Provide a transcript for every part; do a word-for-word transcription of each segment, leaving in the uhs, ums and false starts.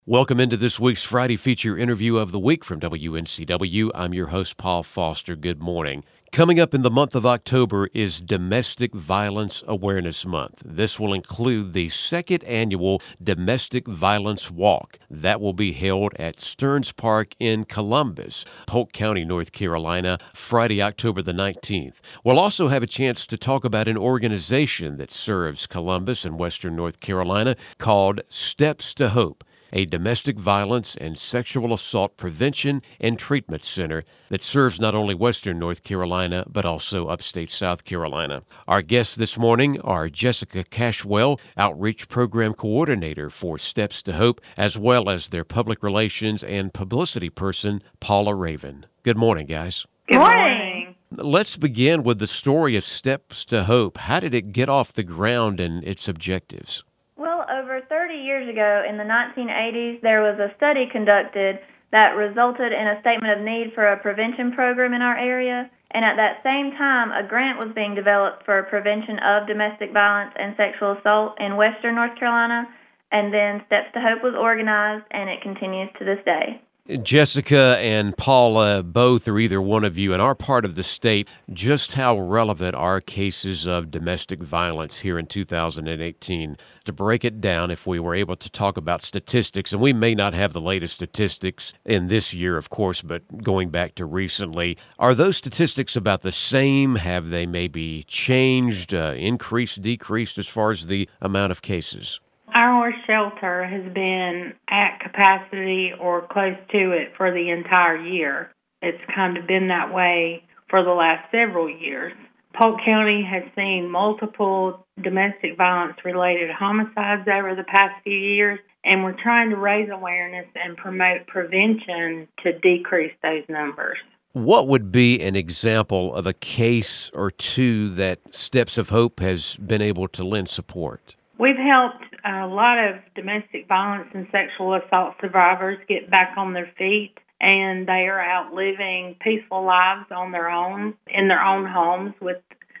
Welcome into this week's Friday feature interview of the week from W N C W. I'm your host, Paul Foster. Good morning. Coming up in the month of October is Domestic Violence Awareness Month. This will include the second annual Domestic Violence Walk. That will be held at Stearns Park in Columbus, Polk County, North Carolina, Friday, October the nineteenth. We'll also have a chance to talk about an organization that serves Columbus and Western North Carolina called Steps to Hope, a domestic violence and sexual assault prevention and treatment center that serves not only Western North Carolina, but also upstate South Carolina. Our guests this morning are Jessica Cashwell, Outreach Program Coordinator for Steps to Hope, as well as their public relations and publicity person, Paula Raven. Good morning, guys. Good morning. Let's begin with the story of Steps to Hope. How did it get off the ground and its objectives? Well, over thirty years ago, in the nineteen eighties, there was a study conducted that resulted in a statement of need for a prevention program in our area. And at that same time, a grant was being developed for prevention of domestic violence and sexual assault in Western North Carolina. And then Steps to Hope was organized, and it continues to this day. Jessica and Paula, both or either one of you in our part of the state, just how relevant are cases of domestic violence here in two thousand eighteen? To break it down, if we were able to talk about statistics, and we may not have the latest statistics in this year, of course, but going back to recently, are those statistics about the same? Have they maybe changed, uh, increased, decreased as far as the amount of cases? Our shelter has been at capacity or close to it for the entire year. It's kind of been that way for the last several years. Polk County has seen multiple domestic violence-related homicides over the past few years, and we're trying to raise awareness and promote prevention to decrease those numbers. What would be an example of a case or two that Steps of Hope has been able to lend support? We've helped a lot of domestic violence and sexual assault survivors get back on their feet, and they are out living peaceful lives on their own, in their own homes with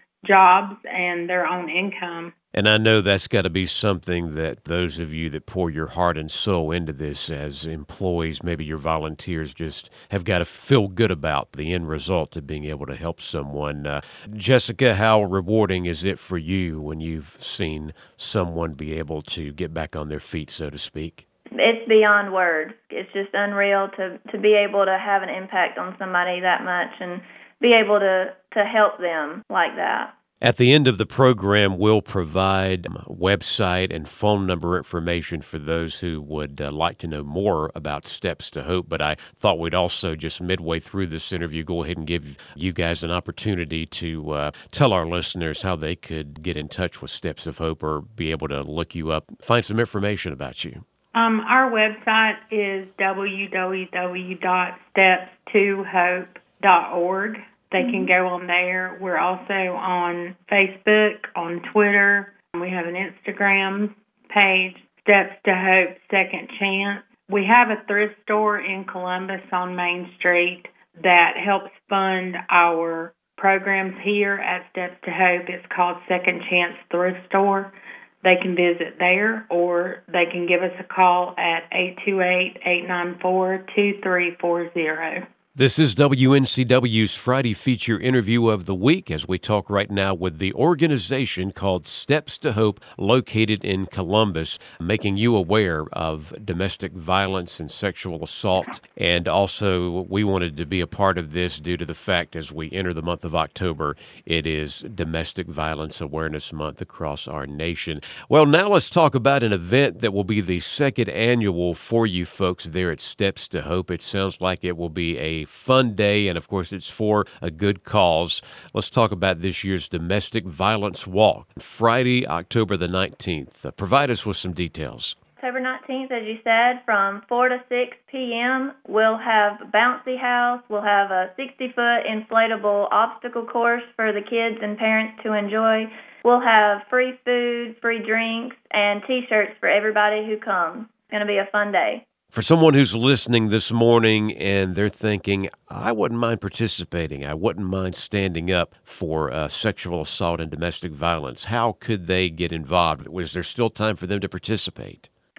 jobs and their own income. And I know that's got to be something that those of you that pour your heart and soul into this as employees, maybe your volunteers, just have got to feel good about the end result of being able to help someone. Uh, Jessica, how rewarding is it for you when you've seen someone be able to get back on their feet, so to speak? It's beyond words. It's just unreal to, to be able to have an impact on somebody that much and be able to, to help them like that. At the end of the program, we'll provide website and phone number information for those who would uh, like to know more about Steps to Hope. But I thought we'd also, just midway through this interview, go ahead and give you guys an opportunity to uh, tell our listeners how they could get in touch with Steps of Hope or be able to look you up, find some information about you. Um, our website is w w w dot steps to hope dot org. They can go on there. We're also on Facebook, on Twitter. We have an Instagram page, Steps to Hope Second Chance. We have a thrift store in Columbus on Main Street that helps fund our programs here at Steps to Hope. It's called Second Chance Thrift Store. They can visit there, or they can give us a call at eight two eight, eight nine four, two three four zero. This is W N C W's Friday feature interview of the week as we talk right now with the organization called Steps to Hope, located in Columbus, making you aware of domestic violence and sexual assault. And also, we wanted to be a part of this due to the fact as we enter the month of October, it is Domestic Violence Awareness Month across our nation. Well, now let's talk about an event that will be the second annual for you folks there at Steps to Hope. It sounds like it will be a fun day, and of course it's for a good cause. Let's talk about this year's Domestic Violence Walk, Friday, October the nineteenth. Uh, provide us with some details. October nineteenth, as you said, from four to six p.m., we'll have a bouncy house. We'll have a sixty-foot inflatable obstacle course for the kids and parents to enjoy. We'll have free food, free drinks, and T-shirts for everybody who comes. It's going to be a fun day. For someone who's listening this morning and they're thinking, I wouldn't mind participating, I wouldn't mind standing up for uh, sexual assault and domestic violence, how could they get involved? Was there still time for them to participate?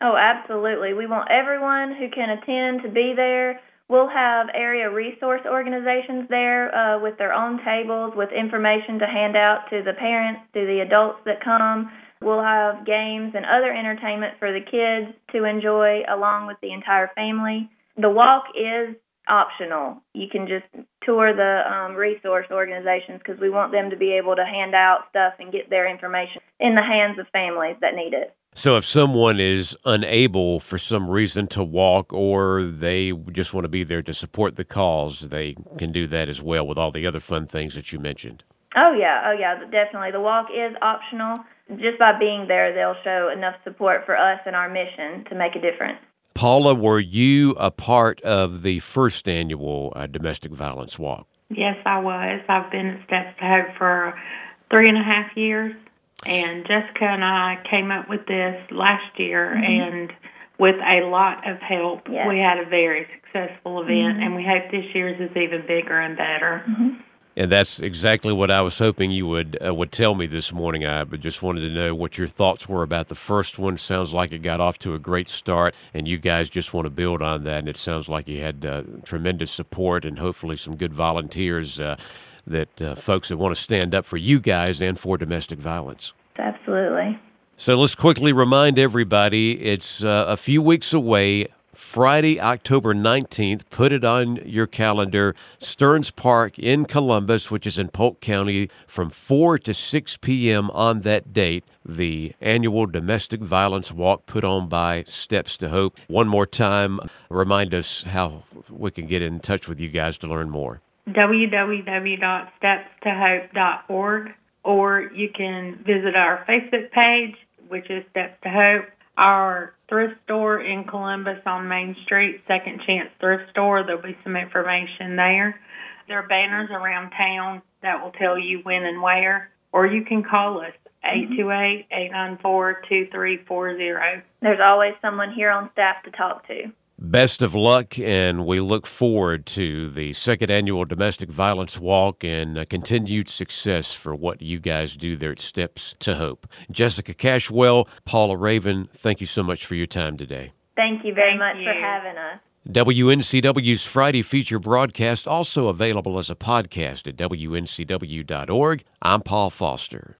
Oh, absolutely. We want everyone who can attend to be there. We'll have area resource organizations there uh, with their own tables with information to hand out to the parents, to the adults that come. We'll have games and other entertainment for the kids to enjoy along with the entire family. The walk is optional. You can just tour the um, resource organizations because we want them to be able to hand out stuff and get their information in the hands of families that need it. So if someone is unable for some reason to walk, or they just want to be there to support the cause, they can do that as well with all the other fun things that you mentioned. Oh, yeah. Oh, yeah, definitely. The walk is optional. Just by being there, they'll show enough support for us and our mission to make a difference. Paula, were you a part of the first annual uh, domestic violence walk? Yes, I was. I've been at Steps to Hope for three and a half years. And Jessica and I came up with this last year, mm-hmm. and with a lot of help, yes. we had a very successful event, mm-hmm. and we hope this year's is even bigger and better. Mm-hmm. And that's exactly what I was hoping you would uh, would tell me this morning. I just wanted to know what your thoughts were about the first one. Sounds like it got off to a great start, and you guys just want to build on that. And it sounds like you had uh, tremendous support and hopefully some good volunteers, uh, that uh, folks that want to stand up for you guys and for domestic violence. Absolutely. So let's quickly remind everybody it's uh, a few weeks away. Friday, October nineteenth, put it on your calendar, Stearns Park in Columbus, which is in Polk County, from four to six p.m. on that date, the annual domestic violence walk put on by Steps to Hope. One more time, remind us how we can get in touch with you guys to learn more. w w w dot steps to hope dot org, or you can visit our Facebook page, which is Steps to Hope. Our thrift store in Columbus on Main Street, Second Chance Thrift Store, there'll be some information there. There are banners around town that will tell you when and where, or you can call us, eight two eight, eight nine four, two three four zero. There's always someone here on staff to talk to. Best of luck, and we look forward to the second annual Domestic Violence Walk and uh, continued success for what you guys do there at Steps to Hope. Jessica Cashwell, Paula Raven, thank you so much for your time today. Thank you very Thank much you. for having us. W N C W's Friday feature broadcast also available as a podcast at W N C W dot org. I'm Paul Foster.